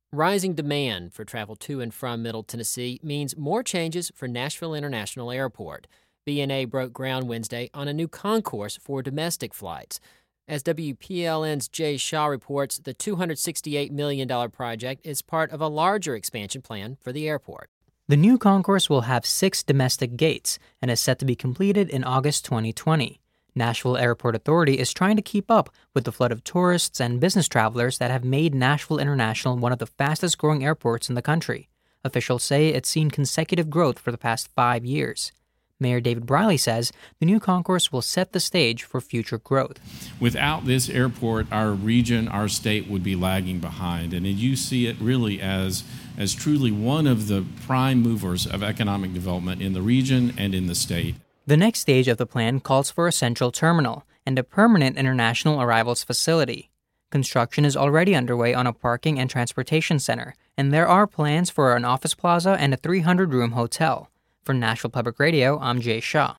Rising demand for travel to and from Middle Tennessee means more changes for Nashville International Airport. BNA broke ground Wednesday on a new concourse for domestic flights. As WPLN's Jay Shaw reports, the $268 million project is part of a larger expansion plan for the airport. The new concourse will have 6 domestic gates and is set to be completed in August 2020. Nashville Airport Authority is trying to keep up with the flood of tourists and business travelers that have made Nashville International one of the fastest-growing airports in the country. Officials say it's seen consecutive growth for the past 5 years. Mayor David Briley says the new concourse will set the stage for future growth. Without this airport, our region, our state would be lagging behind. And you see it really as truly one of the prime movers of economic development in the region and in the state. The next stage of the plan calls for a central terminal and a permanent international arrivals facility. Construction is already underway on a parking and transportation center, and there are plans for an office plaza and a 300-room hotel. For Nashville Public Radio, I'm Jay Shaw.